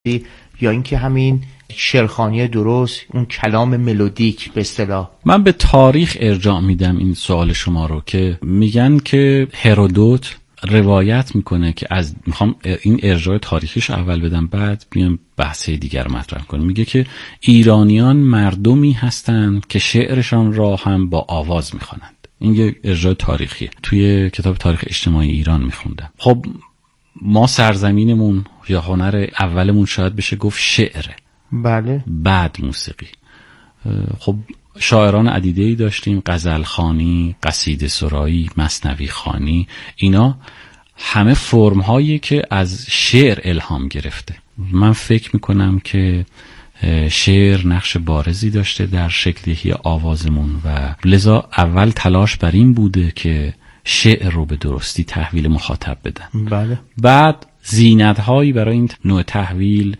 یا اینکه همین شعرخوانی درست، اون کلام ملودیک به اصطلاح؟ من به تاریخ ارجاع میدم این سوال شما رو، که میگن که هرودوت روایت میکنه که میخوام این ارجاع تاریخیش اول بدم، بعد میام بحثه دیگر مطرح کنم. میگه که ایرانیان مردمی هستند که شعرشان را هم با آواز میخوانند. این یه ارجاع تاریخیه، توی کتاب تاریخ اجتماعی ایران میخوندم. خب ما سرزمینمون یا هنر اولمون شاید بشه گفت شعره، بله، بعد موسیقی. خب شاعران عدیده‌ای داشتیم، غزلخوانی، قصیده سرایی، مثنوی خوانی، اینا همه فرم‌هایی که از شعر الهام گرفته. من فکر میکنم که شعر نقش بارزی داشته در شکل‌دهی آوازمون و لذا اول تلاش بر این بوده که شعر رو به درستی تحویل مخاطب بدن. بله. بعد زینت‌هایی برای این نوع تحویل،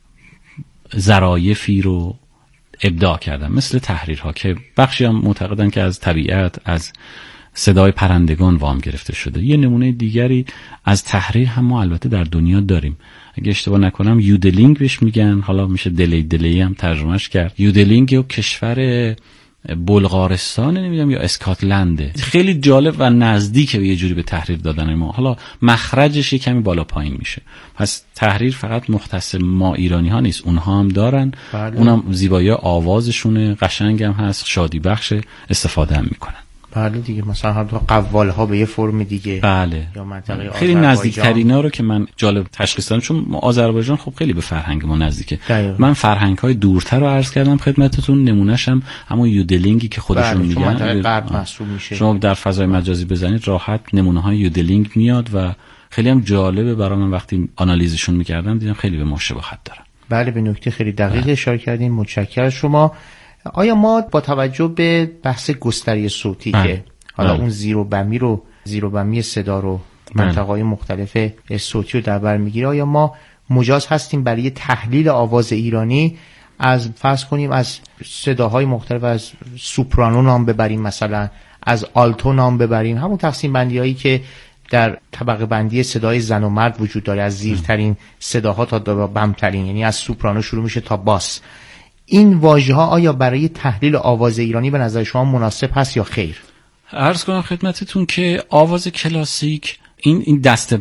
ظرایفی رو ابداع کردن، مثل تحریرها که بخشی هم معتقدن که از طبیعت، از صدای پرندگان وام گرفته شده. یه نمونه دیگری از تحریر هم ما البته در دنیا داریم. اگه اشتباه نکنم یودلینگ بهش میگن، حالا میشه دلی هم ترجمهش کرد. یودلینگ و کشور بلغارستان نمیدونم یا اسکاتلنده، خیلی جالب و نزدیکه به یه جوری به تحریر دادن ما. حالا مخرجش یه کمی بالا پایین میشه. پس تحریر فقط مختص ما ایرانی ها نیست، اونها هم دارن. بله. اونم زیبایی آوازشونه، قشنگ هم هست، شادی بخش، استفاده هم میکنن. بله دیگه، مثلا هم قوال ها به یه فرم دیگه. بله. یا منطقه خیلی نزدیکترینا رو که من جالب تشخیص دادم، چون آذربایجان خب خیلی به فرهنگ ما نزدیکه. دقیقا. من فرهنگ های دورتر رو عرض کردم خدمتتون. نمونهش هم همون یودلینگی که خودشون بله، میگن، منطقه غرب محسوب میشه. شما در فضای مجازی بزنید راحت نمونه های یودلینگ میاد و خیلی هم جالبه برای من. وقتی آنالیزشون میکردم دیدم خیلی به ما شباهت داره. بله، به نکته خیلی دقیق اشاره کردین، متشکرم از شما. آیا ما با توجه به بحث گستری صوتی که حالا اون زیر و بمی صدا رو منطقه‌های مختلف صوتی رو در بر میگیره، آیا ما مجاز هستیم برای تحلیل آواز ایرانی از فرض کنیم از صداهای مختلف، از سوپرانو نام ببریم، مثلا از آلتو نام ببریم، همون تقسیم بندی‌هایی که در طبقه بندی صدای زن و مرد وجود داره، از زیرترین صداها تا بمترین، یعنی از سوپرانو شروع میشه تا باس. این واژه‌ها آیا برای تحلیل آواز ایرانی به نظر شما مناسب هست یا خیر؟ عرض کنم خدمتتون که آواز کلاسیک این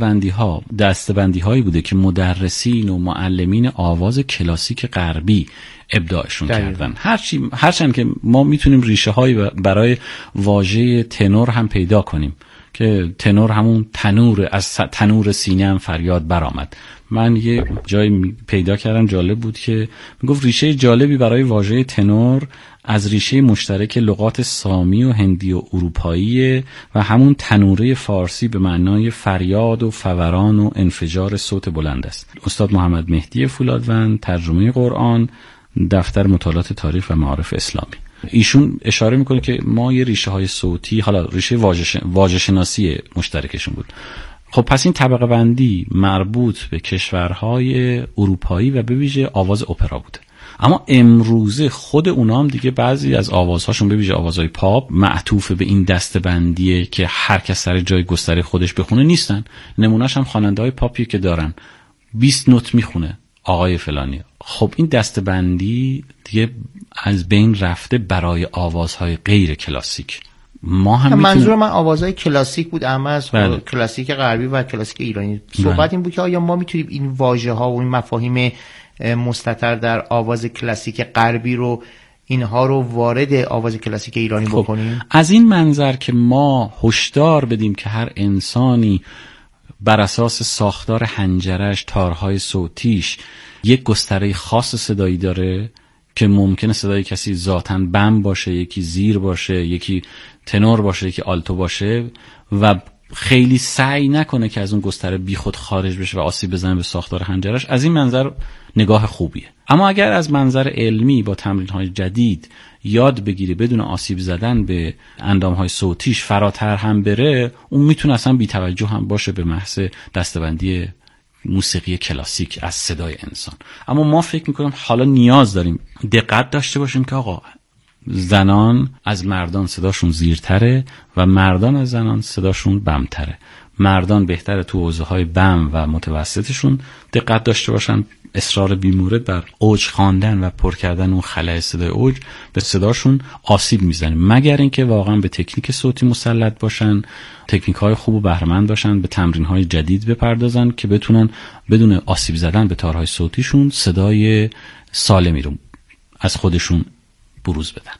دستبندی هایی بوده که مدرسین و معلمین آواز کلاسیک غربی ابداعشون کردن. هرچند که ما میتونیم ریشه هایی برای واژه تنور هم پیدا کنیم که تنور همون تنور، از تنور سینه هم فریاد برآمد. من یه جایی پیدا کردم جالب بود که میگفت ریشه جالبی برای واژه تنور از ریشه مشترک لغات سامی و هندی و اروپایی و همون تنوره فارسی به معنای فریاد و فوران و انفجار صوت بلند است. استاد محمد مهدی فولادوند، ترجمه قرآن، دفتر مطالعات تاریخ و معارف اسلامی. ایشون اشاره میکنه که ما یه ریشه های صوتی، حالا ریشه واژه شناسی مشترکشون بود. خب پس این طبقه بندی مربوط به کشورهای اروپایی و به ویژه آواز اپرا بود. اما امروزه خود اونا هم دیگه بعضی از آوازهاشون به ویژه آوازهای پاپ معطوف به این دسته‌بندیه که هر کس سر جای گستره خودش بخونه نیستن. نمونهش هم خواننده‌های پاپی که دارن 20 نوت میخونه آقای فلانی. خب این دسته‌بندی دیگه از بین رفته برای آوازهای غیر کلاسیک. ما هم منظور من آوازهای کلاسیک بود، اما از کلاسیک غربی و کلاسیک ایرانی صحبت این بود که آیا ما میتونیم این واژه‌ها و این مفاهیم مستتر در آواز کلاسیک غربی رو، اینها رو وارد آواز کلاسیک ایرانی بکنیم؟ از این منظر که ما هشدار بدیم که هر انسانی بر اساس ساختار حنجرش، تارهای صوتیش یک گستره خاص صدایی داره که ممکنه صدای کسی ذاتاً بم باشه، یکی زیر باشه، یکی تنور باشه، یکی آلتو باشه و خیلی سعی نکنه که از اون گستره بیخود خارج بشه و آسیب بزنه به ساختار حنجرش. از این منظر نگاه خوبیه. اما اگر از منظر علمی با تمرین‌های جدید یاد بگیری بدون آسیب زدن به اندام‌های صوتیش فراتر هم بره، اون میتونه اصلا بی‌توجه هم باشه به محض دسته‌بندی موسیقی کلاسیک از صدای انسان. اما ما فکر میکنم حالا نیاز داریم دقت داشته باشیم که آقا زنان از مردان صداشون زیرتره و مردان از زنان صداشون بمتره. مردان بهتره تو حوزه‌های بم و متوسطشون دقت داشته باشن، اصرار بیمورد بر اوج خواندن و پر کردن اون خلأ صدای اوج به صداشون آسیب میزنه، مگر اینکه واقعا به تکنیک صوتی مسلط باشن، تکنیک‌های خوب و بهره‌مند باشن، به تمرین‌های جدید بپردازن که بتونن بدون آسیب زدن به تارهای صوتیشون صدای سالمی رو از خودشون بروز بدن.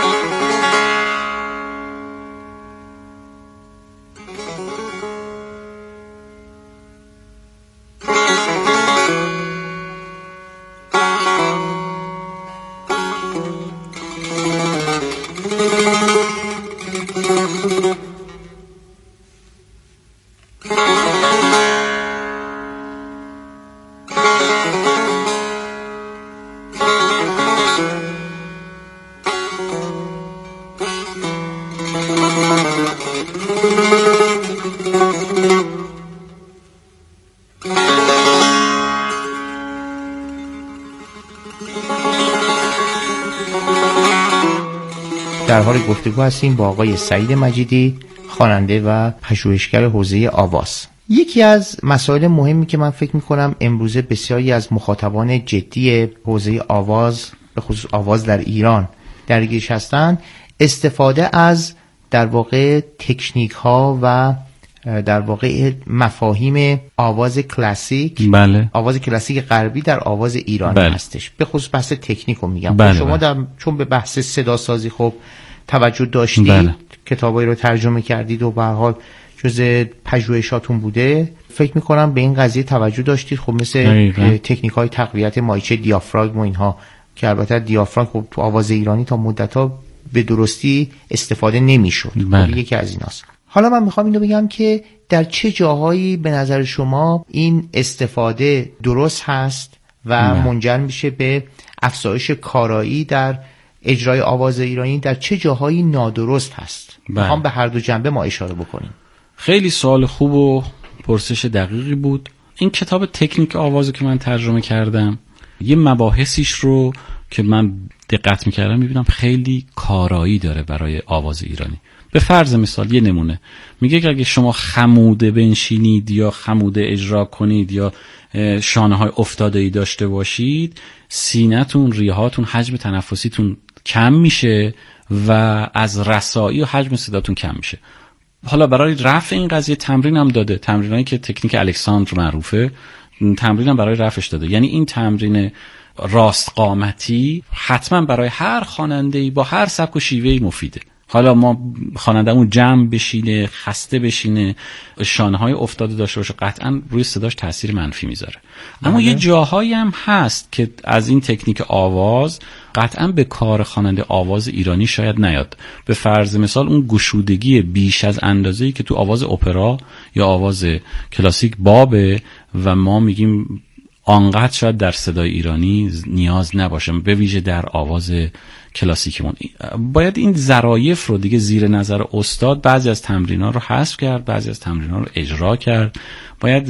در حال گفتگو هستیم با آقای سعید مجیدی، خواننده و پژوهشگر حوزه آواز. یکی از مسائل مهمی که من فکر می‌کنم امروزه بسیاری از مخاطبان جدی حوزه آواز، به خصوص آواز در ایران درگیرش هستند، استفاده از در واقع تکنیک ها و در واقع مفاهیم آواز کلاسیک، بله. آواز کلاسیک غربی در آواز ایران بله. هستش. به خصوص بحث تکنیک رو میگم. بله. شما چون به بحث صدا سازی خب توجه داشتید، بله. کتابایی رو ترجمه کردید و به هر حال جزء پژوهشاتون بوده، فکر میکنم به این قضیه توجه داشتید. خب مثل تکنیک های تقویت مایچه، دیافراگم و اینها که البته دیافراگم خب تو آواز ایرانی تا مدت‌ها به درستی استفاده نمیشد. بله. یکی از ایناست. حالا من میخوام اینو بگم که در چه جاهایی به نظر شما این استفاده درست هست و منجر میشه به افزایش کارایی در اجرای آواز ایرانی، در چه جاهایی نادرست هست؟ میخوام به هر دو جنبه ما اشاره بکنیم. خیلی سوال خوب و پرسش دقیقی بود. این کتاب تکنیک آوازو که من ترجمه کردم، یه مباحثیش رو که من دقت میکردم میبینم خیلی کارایی داره برای آواز ایرانی. به فرض مثال یه نمونه میگه که اگه شما خموده بنشینید یا خموده اجرا کنید یا شانه های افتاده‌ای داشته باشید، سینه‌تون، ریه‌هاتون، حجم تنفسیتون کم میشه و از رسایی و حجم صداتون کم میشه. حالا برای رفع این قضیه تمرین هم داده، تمرینایی که تکنیک الکساندر معروفه، تمرین هم برای رفعش داده. یعنی این تمرین راست قامتی حتما برای هر خواننده‌ای با هر سبک و شیوه‌ای مفیده. حالا ما خواننده‌مون جمع بشینه، خسته بشینه، شانه‌های افتاده داشته باشه، قطعا روی صداش تاثیر منفی میذاره. اما یه جاهایی هم هست که از این تکنیک آواز قطعا به کار خواننده آواز ایرانی شاید نیاد. به فرض مثال اون گشودگی بیش از اندازه‌ای که تو آواز اپرا یا آواز کلاسیک بابه و ما میگیم آنقدر شاید در صدای ایرانی نیاز نباشه، به ویژه در آواز کلاسیکمون. باید این ظرایف رو دیگه زیر نظر استاد بعضی از تمرین‌ها رو حذف کرد، بعضی از تمرین‌ها رو اجرا کرد. باید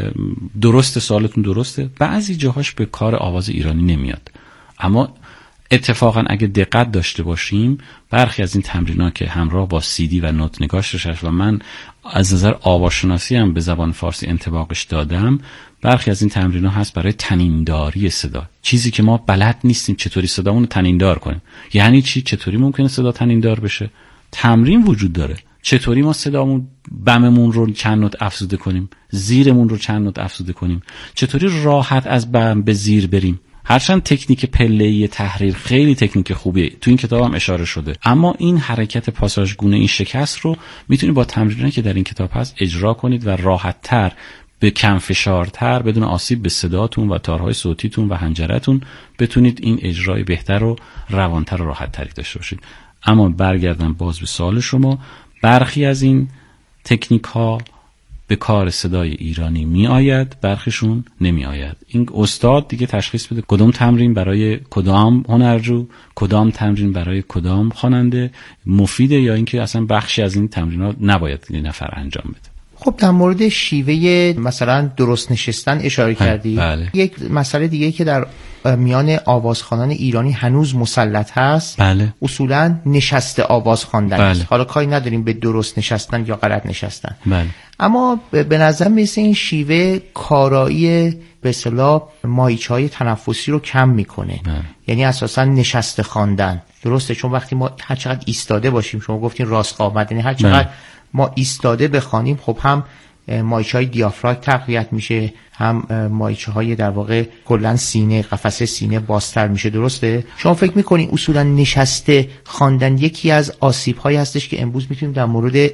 درست، سوالتون درسته، بعضی جاهاش به کار آواز ایرانی نمیاد. اما اتفاقا اگه دقت داشته باشیم برخی از این تمرین‌ها که همراه با CD و نوت نگاش و من از نظر آواشناسی هم به زبان فارسی انطباقش دادم، برخی از این تمرین‌ها هست برای تنینداری صدا، چیزی که ما بلد نیستیم چطوری صدامون رو تنیندار کنیم. یعنی چی؟ چطوری ممکنه صدا تنیندار بشه؟ تمرین وجود داره. چطوری ما صدامون بممون رو چند نوت افزوده کنیم، زیرمون رو چند نوت افزوده کنیم، چطوری راحت از بم به زیر بریم. هرچند تکنیک پله‌ای تحریر خیلی تکنیک خوبیه، تو این کتاب هم اشاره شده، اما این حرکت پاساژگونه، این شکست رو میتونید با تمرینایی که در این کتاب هست اجرا کنید و راحت‌تر، به کم فشارتر، بدون آسیب به صداتون و تارهای صوتیتون و حنجرتون بتونید این اجرای بهتر و روانتر و راحت‌تری داشته باشید. اما برگردم باز به سوال شما، برخی از این تکنیک ها به کار صدای ایرانی می آید، برخیشون نمی آید. این استاد دیگه تشخیص بده کدام تمرین برای کدام هنرجو، کدام تمرین برای کدام خواننده مفیده، یا اینکه اصلا بخشی از این تمرینات نباید یه نفر انجام بده. خب در مورد شیوه مثلا درست نشستن اشاره کردی. بله. یک مسئله دیگه که در میان آوازخوانان ایرانی هنوز مسلط هست، بله. اصولا نشسته آواز خواندن بله. است. حالا کاری نداریم به درست نشستن یا غلط نشستن. بله. اما به نظر مثل این شیوه کارایی به اصطلاح مایچه‌های تنفسی رو کم میکنه. یعنی اساسا نشسته خواندن درسته، چون وقتی ما هر چقدر ایستاده باشیم، شما گفتین راست قامت، یعنی هر چقدر ما ایستاده بخوانیم خب هم مایچه‌های دیافراگم تقویت میشه، هم مایچه‌های در واقع کلا سینه، قفسه سینه بازتر میشه. درسته؟ شما فکر میکنین اصولا نشسته خواندن یکی از آسیب‌هایی هستش که امروز میتونیم در مورد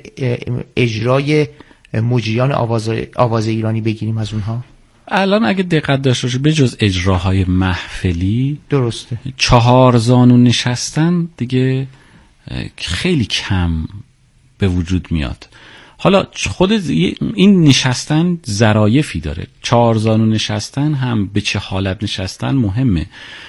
اجرای مجریان آواز ایرانی بگیریم از اونها؟ الان اگه دقت داشته باشید بجز اجراهای محفلی، درسته، 4 زانو نشستن دیگه خیلی کم به وجود میاد. حالا خود این نشستن ظرایفی داره. 4 زانو نشستن هم به چه حالت نشستن مهمه.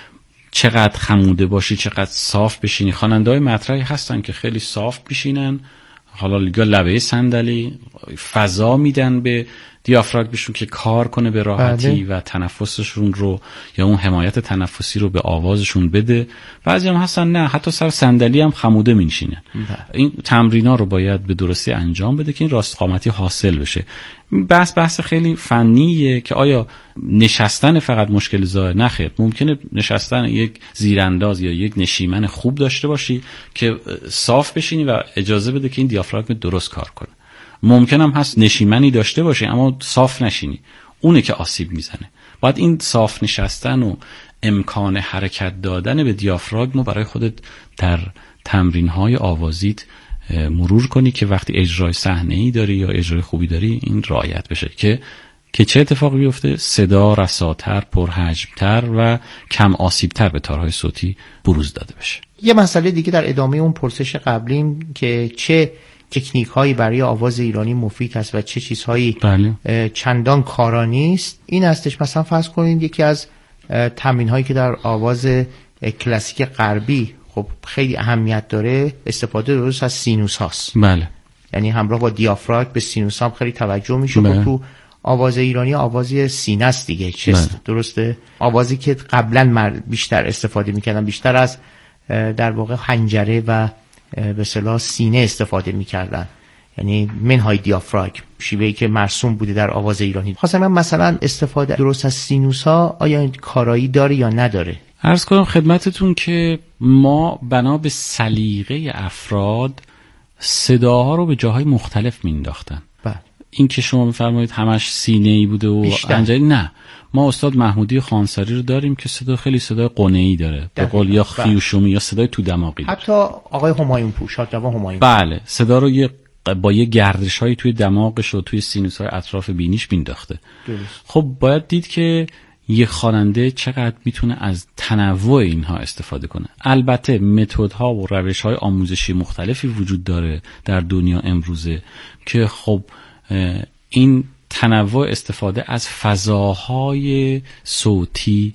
چقدر خموده باشی، چقدر صاف بشینی. خواننده‌های مطرحی هستن که خیلی صاف بشینن، حالا لبه صندلی فضا میدن به دیافراگمشون که کار کنه به راحتی و تنفسشون رو یا اون حمایت تنفسی رو به آوازشون بده. بعضی هم هستن نه، حتی سر صندلی هم خموده میشینن. این تمرینا رو باید به درستی انجام بده که این راستقامتی حاصل بشه. بحث خیلی فنیه که آیا نشستن فقط مشکل ظاهر؟ نه خیر، ممکنه نشستن یک زیرانداز یا یک نشیمن خوب داشته باشی که صاف بشینی و اجازه بده که این دیافراگم درست کار کنه. ممکن هم هست نشیمنی داشته باشی اما صاف نشینی، اونه که آسیب میزنه. باید این صاف نشستن و امکان حرکت دادن به دیافراگم رو برای خودت در تمرین‌های آوازیت مرور کنی که وقتی اجرای صحنه‌ای داری یا اجرای خوبی داری این رعایت بشه که چه اتفاقی بیفته؟ صدا رساتر، پرحجم‌تر و کم آسیب‌تر به تارهای صوتی بروز داده بشه. یه مسئله دیگه در ادامه اون پرسش قبلیم که چه تکنیک هایی برای آواز ایرانی مفید است و چه چیزهایی چندان کارا نیست، این هستش. مثلا فرض کنید یکی از تمرین هایی که در آواز کلاسیک غربی خب خیلی اهمیت داره، استفاده درست از سینوس هاست. بله. یعنی همراه با دیافراگم به سینوس هم خیلی توجه میشه. خب تو آواز ایرانی آوازی سینه است دیگه، چست. درسته؟ آوازی که قبلا بیشتر استفاده میکردن، بیشتر از در واقع حنجره و به اصطلاح سینه استفاده میکردن، یعنی منهای دیافراگم، شیوهی که مرسوم بوده در آواز ایرانی. خواستم من مثلا استفاده درست از سینوس ها آیا کارایی داره یا نداره؟ عرض کنم خدمتتون که ما بنا به سلیقه افراد صداها رو به جاهای مختلف مینداختن. این که شما میفرمایید همش سینه‌ای بوده و انجلی، نه. ما استاد محمودی خانساری رو داریم که صدا خیلی صدای قنه‌ای داره، به قول یا خیوشومی یا صدای تو دماغی داره. حتی آقای همایون پور، شادروان همایون، بله، صدا رو با یه گردش‌هایی توی دماغش و توی سینوس‌های اطراف بینیش مینداخته. خب باید دید که یه خواننده چقدر میتونه از تنوع اینها استفاده کنه. البته متدها و روش‌های آموزشی مختلفی وجود داره در دنیا امروزه که خب این تنوع استفاده از فضاهای صوتی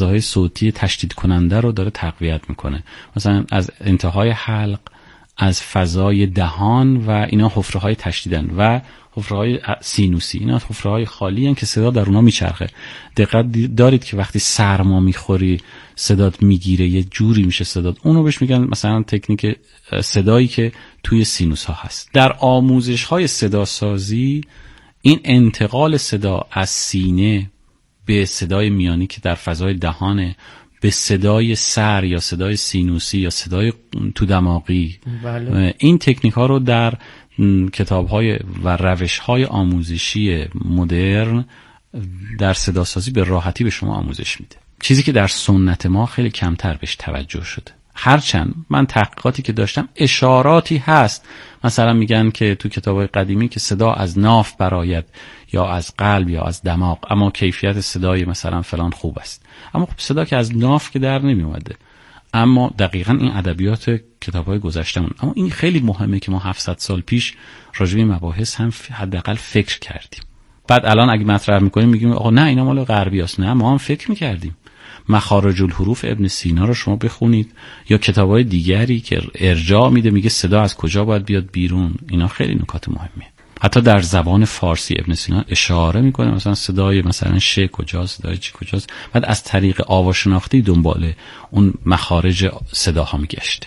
تشدید کننده رو داره تقویت میکنه. مثلا از انتهای حلق، از فضای دهان و اینا حفره‌های تشدیدن و حفره‌های سینوسی، اینا حفره‌های خالی هستن که صدا در اونها میچرخه. دقت دارید که وقتی سرما میخوری صدات میگیره، یه جوری میشه صدات، اونو بهش میگن مثلا تکنیک صدایی که توی سینوس ها هست. در آموزش‌های صداسازی این انتقال صدا از سینه به صدای میانی که در فضای دهانه به صدای سر یا صدای سینوسی یا صدای تو دماغی، این تکنیک ها رو در کتاب‌های و روش‌های آموزشی مدرن در صداسازی به راحتی به شما آموزش میده، چیزی که در سنت ما خیلی کمتر بهش توجه شده. هرچند من تحقیقاتی که داشتم اشاراتی هست، مثلا میگن که تو کتاب‌های قدیمی که صدا از ناف برآید یا از قلب یا از دماغ، اما کیفیت صدای مثلا فلان خوب است. اما خب صدا که از ناف که در نمی اومده. اما دقیقاً این ادبیات کتاب‌های گذشته‌مون. اما این خیلی مهمه که ما 700 سال پیش راجع به مباحث هم حداقل فکر کردیم. بعد الان اگه مطرح می‌کنیم میگیم آقا نه اینا مال غربیاست. نه، ما هم فکر می‌کردیم. مخارج الحروف ابن سینا رو شما بخونید یا کتاب‌های دیگری که ارجاع میده، میگه صدا از کجا باید بیاد بیرون. اینا خیلی نکات مهمه. حتی در زبان فارسی ابن سینا اشاره میکنه مثلا صدای مثلا ش کجاست، صدای چی کجاست، بعد از طریق آواشناختی دنبال اون مخارج صداها میگشت.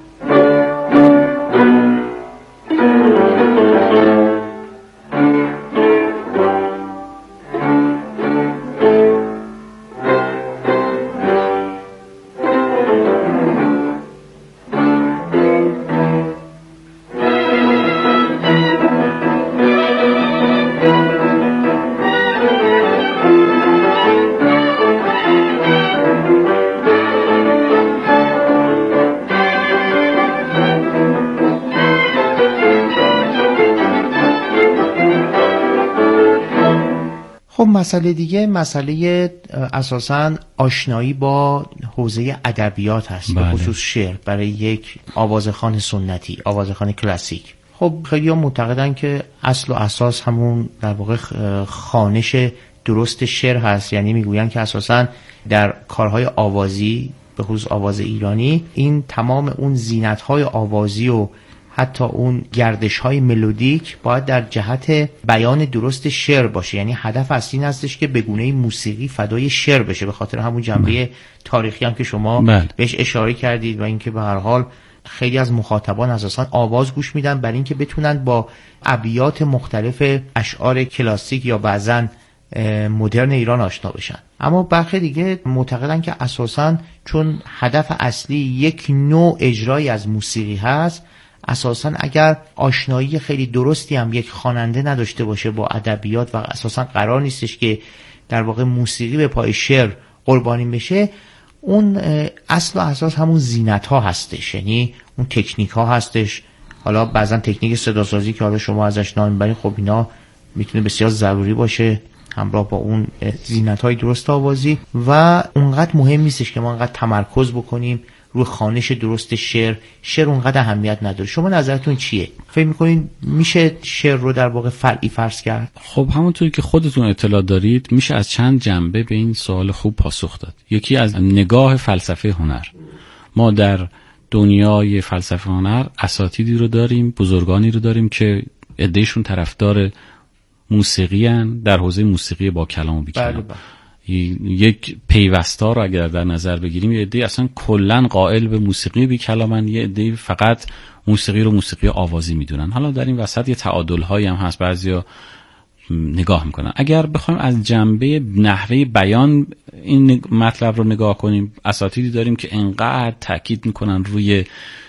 مسئله دیگه، مسئله اساساً آشنایی با حوزه ادبیات هست، به خصوص شعر برای یک آوازخوان سنتی، آوازخوان کلاسیک. خب خیلی ها معتقدن که اصل و اساس همون در واقع خوانش درست شعر هست، یعنی میگوین که اساساً در کارهای آوازی به خصوص آواز ایرانی این تمام اون زینت‌های آوازی و حتی اون گردش‌های ملودیک باید در جهت بیان درست شعر باشه، یعنی هدف اصلی این هستش که به گونه موسیقی فدای شعر بشه، به خاطر همون جنبه تاریخی هم که شما بهش اشاره کردید و اینکه به هر حال خیلی از مخاطبان اساساً آواز گوش میدن برای اینکه بتونن با ابیات مختلف اشعار کلاسیک یا بعضاً مدرن ایران آشنا بشن. اما برخی دیگه معتقدن که اساساً چون هدف اصلی یک نوع اجرایی از موسیقی هست، اساساً اگر آشنایی خیلی درستی هم یک خواننده نداشته باشه با ادبیات و اساساً قرار نیستش که در واقع موسیقی به پای شعر قربانی بشه، اون اصل و اساس همون زینت ها هستش، یعنی اون تکنیک ها هستش. حالا بعضا تکنیک صداسازی که حالا شما ازش نام میبرید، خب اینا میتونه بسیار ضروری باشه همراه با اون زینت های درست آوازی و اونقدر مهم نیستش که ما انقدر تمرکز بکنیم روی خوانش درست شعر اونقدر اهمیت نداره. شما نظرتون چیه؟ فکر می‌کنین میشه شعر رو در واقع فرعی فرض کرد؟ خب همونطوری که خودتون اطلاع دارید میشه از چند جنبه به این سوال خوب پاسخ داد. یکی از نگاه فلسفه هنر. ما در دنیای فلسفه هنر اساتیدی رو داریم، بزرگانی رو داریم که عده‌شون طرفدار موسیقی ان، در حوزه موسیقی با کلام و بی کلام. یک پیوستا رو اگر در نظر بگیریم، یه عده اصلا کلا قائل به موسیقی بی کلامن، یه عده فقط موسیقی رو موسیقی آوازی میدونن. حالا در این وسط یه تعادل هایی هم هست، بعضیا نگاه میکنن. اگر بخوایم از جنبه نحوه بیان این مطلب رو نگاه کنیم، اساتیدی داریم که انقدر تاکید میکنن روی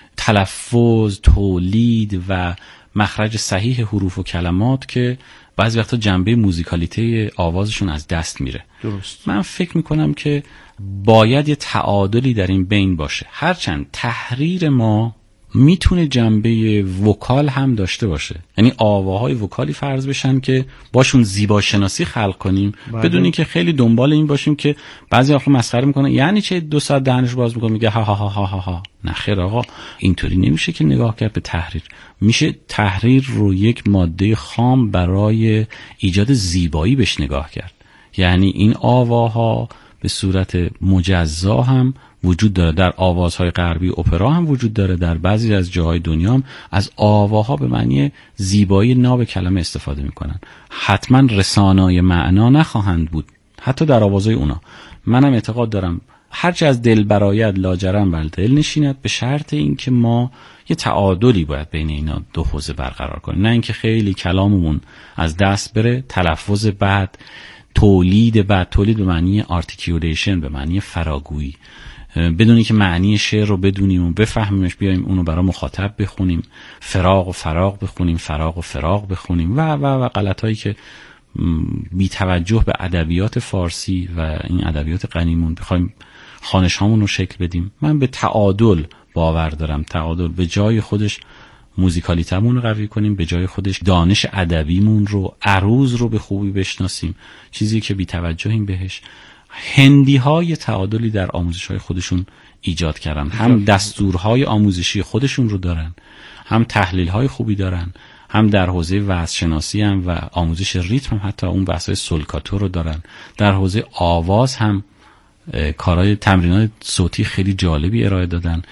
تلفظ، تولید و مخرج صحیح حروف و کلمات که بعضی وقتا جنبه موزیکالیته آوازشون از دست میره. درست. من فکر میکنم که باید یه تعادلی در این بین باشه. هرچند تحریر ما میتونه جنبه وکال هم داشته باشه، یعنی آواهای وکالی فرض بشن که باشون زیبا شناسی خلق کنیم بدون اینکه خیلی دنبال این باشیم که بعضی آخه مسخره میکنن یعنی چه 2 ساعت دهنش باز میکنه میگه ها ها ها ها ها ها. نه خیر آقا، اینطوری نمیشه که نگاه کرد به تحریر. میشه تحریر رو یک ماده خام برای ایجاد زیبایی بهش نگاه کرد. یعنی این آواها به صورت مجزا هم وجود داره، در آوازهای غربی اپرا هم وجود داره، در بعضی از جاهای دنیا هم از آواها به معنی زیبایی ناب کلمه استفاده میکنن. حتما رسانای معنا نخواهند بود حتی در آوازهای اونا. منم اعتقاد دارم هرچه از دل برآید لاجرم بر دل نشیند، به شرط اینکه ما یه تعادلی باید بین اینا دو حوزه برقرار کنیم، نه اینکه خیلی کلاممون از دست بره، تلفظ بد، تولید به معنی آرتیکیولیشن، به معنی فراگویی، بدون اینکه معنی شعر رو بدونیم و بفهمیمش بیایم اونو برای مخاطب بخونیم، فراق و فراق بخونیم، فراق و فراق بخونیم و غلطایی که بی توجه به ادبیات فارسی و این ادبیات غنیمون بخوایم خوانش هامون رو شکل بدیم. من به تعادل باور دارم. تعادل به جای خودش موزیکالیتمون رو قوی کنیم، به جای خودش دانش ادبیمون رو، عروض رو به خوبی بشناسیم، چیزی که بی توجهیم بهش. هندی های تعادلی در آموزش های خودشون ایجاد کردن، هم دستورهای آموزشی خودشون رو دارن، هم تحلیل های خوبی دارن، هم در حوزه وزن شناسی هم و آموزش ریتم هم حتی اون بحث‌های سولکاتو رو دارن. در حوزه آواز هم کارهای تمرینات صوتی خیلی جالبی ارائه دادن.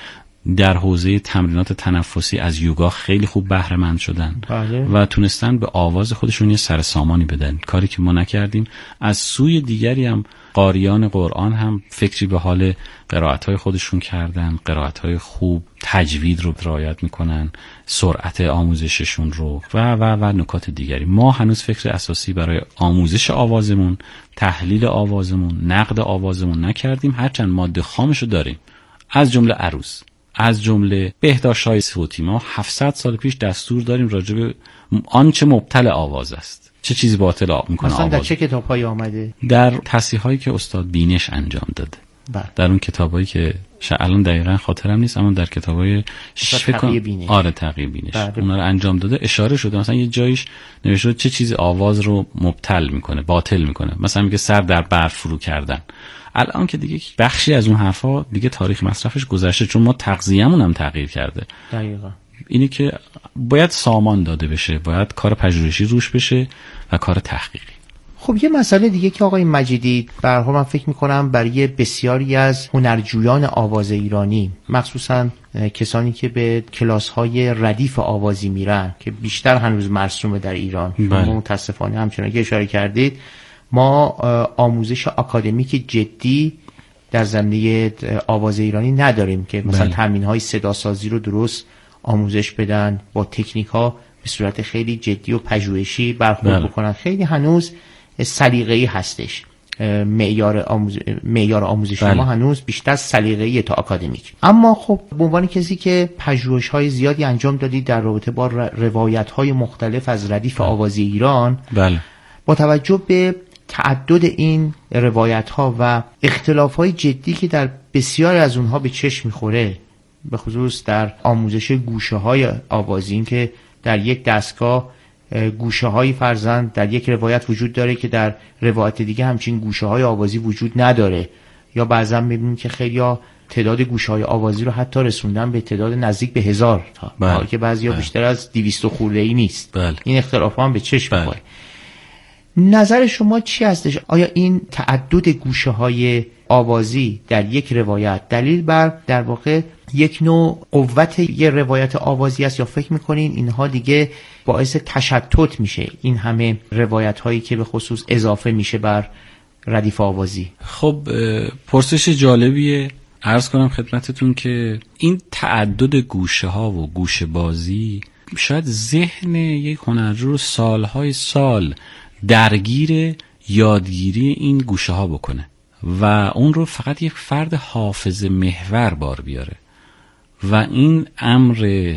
در حوزه تمرینات تنفسی از یوگا خیلی خوب بهره مند شدن بله. و تونستن به آواز خودشون یه سر سامانی بدن، کاری که ما نکردیم. از سوی دیگری هم قاریان قرآن هم فکری به حال قرائت‌های خودشون کردن، قرائت‌های خوب، تجوید رو رعایت میکنن، سرعت آموزششون رو و نکات دیگری. ما هنوز فکر اساسی برای آموزش آوازمون، تحلیل آوازمون، نقد آوازمون نکردیم، هرچند ماده خامش رو داریم، از جمله عروض، از جمله بهداشت‌های صوتی. ما 700 سال پیش دستور داریم راجع به آنچه مبتل آواز است، چه چیزی باطل میکنه آواز. در چه کتاب‌هایی آمده؟ در تصحیح‌هایی که استاد بینش انجام داده. بله. در اون کتابایی که الان دقیقاً خاطرم نیست، اما در کتابای تقی بینش. آره تقی بینش. بله. اونا رو انجام داده، اشاره شده مثلا یه جایش نوشته چه چیزی آواز رو مبتل میکنه، باطل میکنه. مثلا میگه سر در برف فرو کردن. الان که دیگه بخشی از اون حرفا دیگه تاریخ مصرفش گذشته، چون ما تغذیه‌مون هم تغییر کرده. دقیقاً. اینی که باید سامان داده بشه، باید کار پژوهشی روش بشه و کار تحقیقی. خب یه مسئله دیگه که آقای مجیدی، به هر حال من فکر می‌کنم برای بسیاری از هنرجویان آواز ایرانی، مخصوصا کسانی که به کلاس‌های ردیف آوازی میرن که بیشتر هنوز مرسومه در ایران، متاسفانه همچنان که اشاره کردید ما آموزش آکادمیک جدی در زمینه آواز ایرانی نداریم که مثلا تمرین‌های صداسازی رو درست آموزش بدن، با تکنیک‌ها به صورت خیلی جدی و پژوهشی برخورد بکنن. خیلی هنوز سلیقه‌ای هستش. معیار آموزش ما هنوز بیشتر سلیقه‌ای تا آکادمیک. اما خب به عنوان کسی که پژوهش‌های زیادی انجام دادی در رابطه با روایت‌های مختلف از ردیف آوازی ایران، با توجه به تعدد این روایت‌ها و اختلاف‌های جدی که در بسیاری از اونها به چشم می‌خوره، به خصوص در آموزش گوشه‌های آوازی، این که در یک دستگاه گوشه‌های فرضاً در یک روایت وجود داره که در روایت دیگه همچین گوشه‌های آوازی وجود نداره، یا بعضا می‌بینیم که خیلی‌ها تعداد گوشه‌های آوازی رو حتی رسوندن به تعداد نزدیک به 1000 تا، که بعضیا بیشتر از 200 خورده‌ای نیست. این اختلاف‌ها هم به چشم می‌خوره. نظر شما چی هستش؟ آیا این تعدد گوشه‌های آوازی در یک روایت دلیل بر در واقع یک نوع قوت یه روایت آوازی است، یا فکر میکنین اینها دیگه باعث تشتت میشه، این همه روایت هایی که به خصوص اضافه میشه بر ردیف آوازی؟ خب پرسش جالبیه. عرض کنم خدمتتون که این تعدد گوشه ها و گوشه بازی شاید ذهن یک هنرجو رو سالهای سال درگیر یادگیری این گوشه ها بکنه و اون رو فقط یک فرد حافظ محور بار بیاره و این امر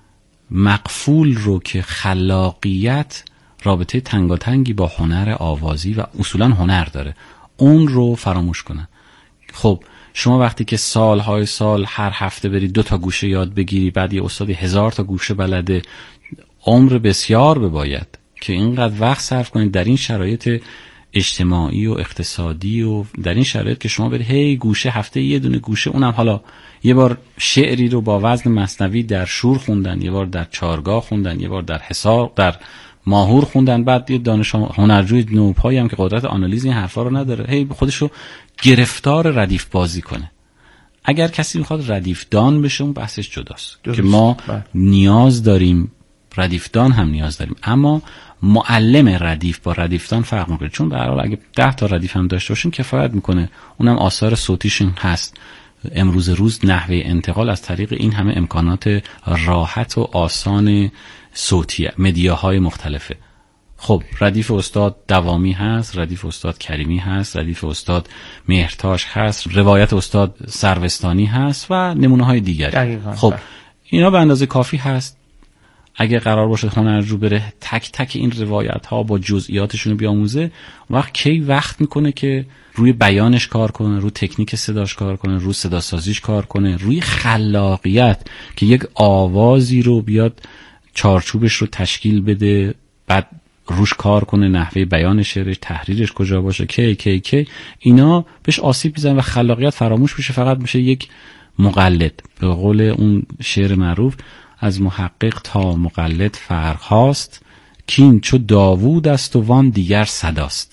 مقفول رو که خلاقیت رابطه تنگاتنگی با هنر آوازی و اصولا هنر داره، اون رو فراموش کنن. خب شما وقتی که سالهای سال هر هفته بری 2 تا گوشه یاد بگیری، بعد یه استادی 1000 تا گوشه بلده، عمر بسیار بباید که اینقدر وقت صرف کنید در این شرایط اجتماعی و اقتصادی و در این شرایط که شما برید هی گوشه، هفته یه دونه گوشه، اونم حالا یه بار شعری رو با وزن مثنوی در شور خوندن، یه بار در چارگاه خوندن، یه بار در حصار، در ماهور خوندن، بعد یه دانش هنرجوی نوپایی هم که قدرت آنالیز این حرفا رو نداره هی خودشو گرفتار ردیف بازی کنه. اگر کسی میخواد ردیف دان بشه اون بحثش جداست که ما نیاز داریم، ردیف دان هم نیاز داریم، اما معلم ردیف با ردیف دان فرق میکنه، چون به هر حال اگه 10 تا ردیف هم داشته باشین کفایت میکنه، اونم آثار صوتیشون هست. امروز روز نحوه انتقال از طریق این همه امکانات راحت و آسان صوتی، مدیاهای مختلفه. خب ردیف استاد دوامی هست، ردیف استاد کریمی هست، ردیف استاد مهرتاش هست، روایت استاد سروستانی هست و نمونه های دیگری. خب اینا به اندازه کافی هست. اگه قرار باشه هنرجو بره تک تک این روایت ها با جزئیاتشون رو بیاموزه، کی وقت میکنه که روی بیانش کار کنه، روی تکنیک صداش کار کنه، روی صدا سازیش کار کنه، روی خلاقیت که یک آوازی رو بیاد چارچوبش رو تشکیل بده، بعد روش کار کنه، نحوه بیان شعرش، تحریرش کجا باشه، کی اینا بهش آسیب میزنه و خلاقیت فراموش میشه، فقط میشه یک مقلد. به قول اون شعر معروف، از محقق تا مقلد فرق هاست، کین چو داوود است و وان دیگر صداست.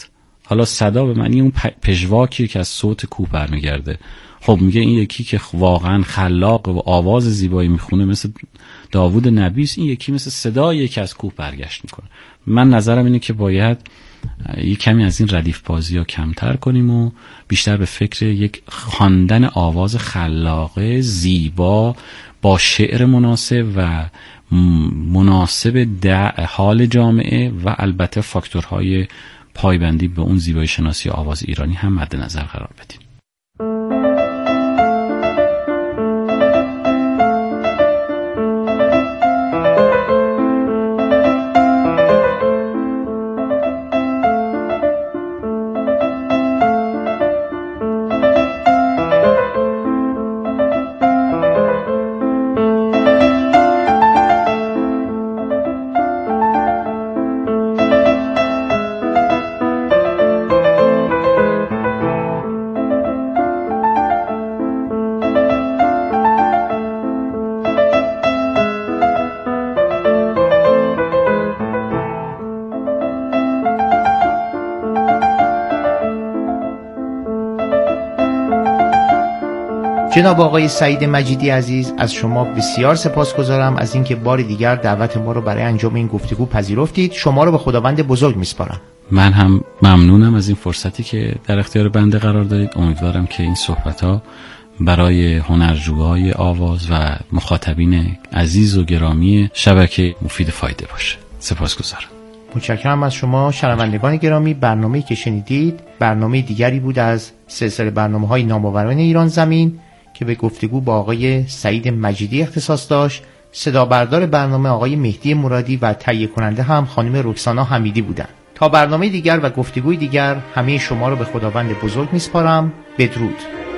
حالا صدا به معنی اون پژواکی که از صوت کوه برمیگرده. خب میگه این یکی که واقعا خلاق و آواز زیبایی میخونه مثل داوود نبی، این یکی مثل صدایی که از کوه برگشت میکنه. من نظرم اینه که باید یک کمی از این ردیف بازی ها کمتر کنیم و بیشتر به فکر یک خواندن آواز خلاقه زیبا با شعر مناسب و مناسب حال جامعه و البته فاکتورهای پایبندی به اون زیبایی شناسی آواز ایرانی هم مد نظر قرار بدیم. جناب آقای سعید مجیدی عزیز، از شما بسیار سپاسگزارم از اینکه بار دیگر دعوت ما رو برای انجام این گفتگو پذیرفتید. شما رو به خداوند بزرگ میسپارم. من هم ممنونم از این فرصتی که در اختیار بنده قرار دادید. امیدوارم که این صحبت‌ها برای هنرجوهای آواز و مخاطبین عزیز و گرامی شبکه مفید فایده باشه. سپاسگزارم. متشکرم از شما شنوندگان گرامی. برنامه‌ای که شنیدید برنامه دیگری بود از سلسله برنامه‌های نامآوران ایران زمین که به گفتگو با آقای سعید مجیدی اختصاص داشت. صدا بردار برنامه آقای مهدی مرادی و تهیه کننده هم خانم رکسانا حمیدی بودند. تا برنامه دیگر و گفتگوی دیگر همه شما رو به خداوند بزرگ میسپارم. بدرود.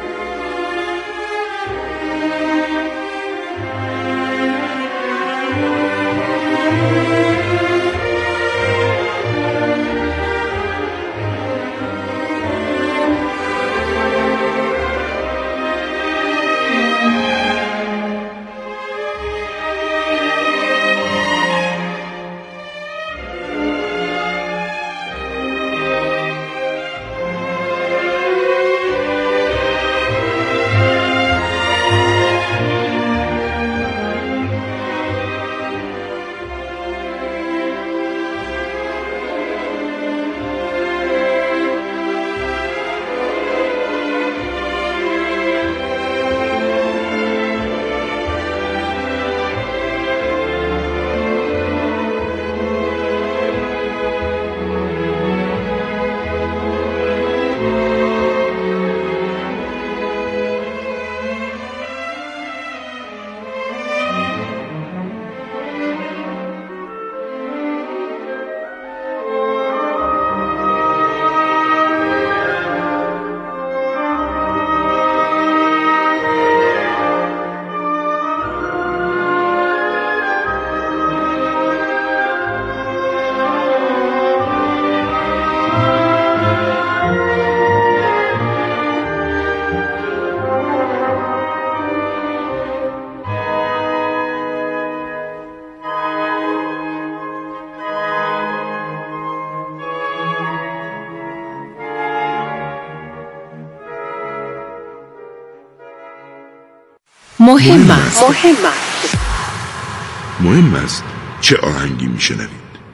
مهم است چه آهنگی میشنوید.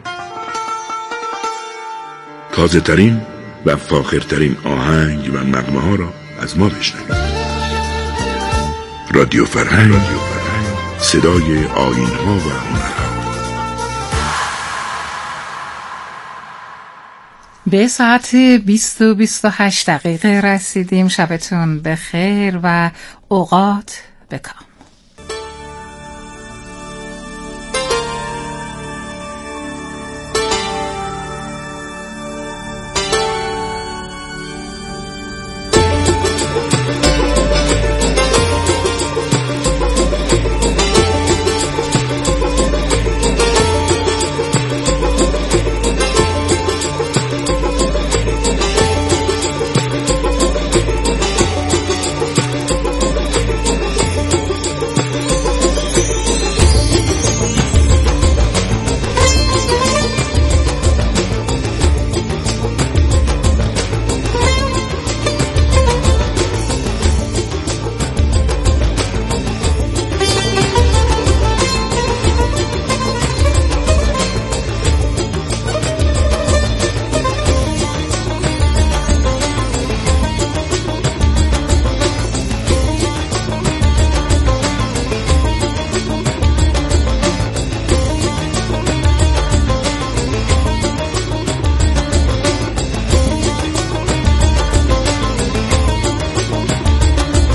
تازه ترین و فاخرترین آهنگ و نغمه ها را از ما بشنوید. رادیو فرهنگ، صدای آیین ها و هنرها. به ساعت 20:28 رسیدیم. شبتون بخیر و اوقات بکام.